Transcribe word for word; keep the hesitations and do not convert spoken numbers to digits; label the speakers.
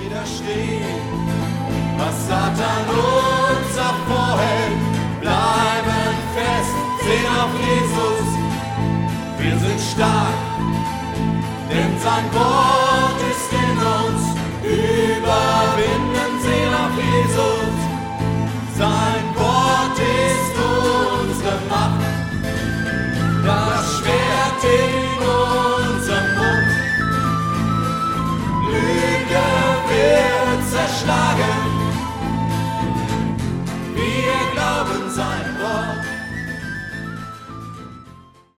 Speaker 1: widerstehen, was Satan uns auch vorhält. Bleiben fest, sehen auf Jesus, wir sind stark, denn sein Wort